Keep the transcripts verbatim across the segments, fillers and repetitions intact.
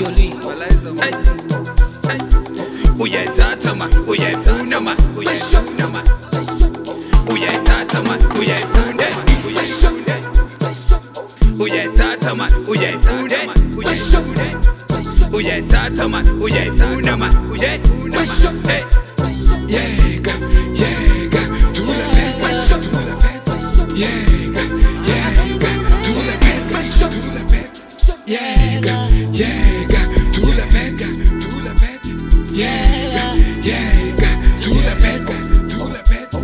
uyayolima uyayithatha ma uyayifuna ma uyayifuna ma uyayithatha ma uyayifuna uyayithatha ma uyayifuna uyayithatha ma uyayifuna ma uyayifuna ma yeka yeka dula peta dula peta yeka yeka dula peta dula peta yeka yeka dula peta dula peta yeka yeka dula peta dula peta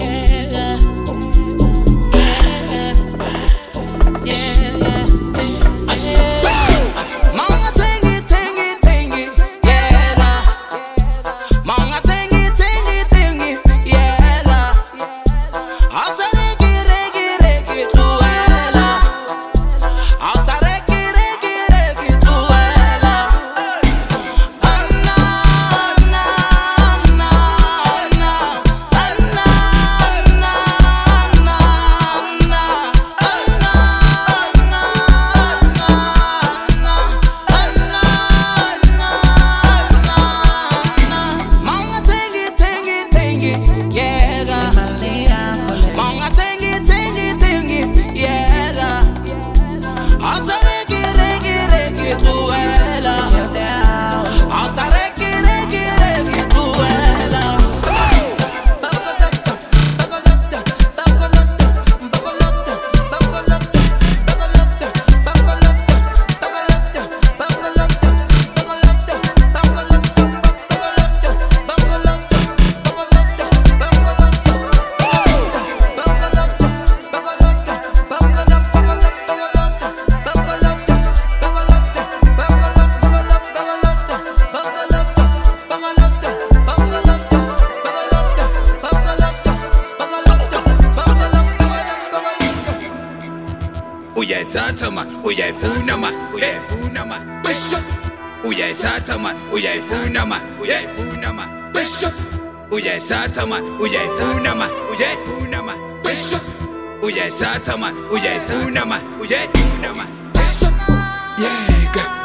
uyayithatha ma uyayifuna ma uyayifuna ma uyayithatha ma uyayifuna ma uyayifuna ma uyayithatha ma uyayifuna ma uyayifuna ma uyayithatha ma uyayifuna ma uyayifuna ma yeka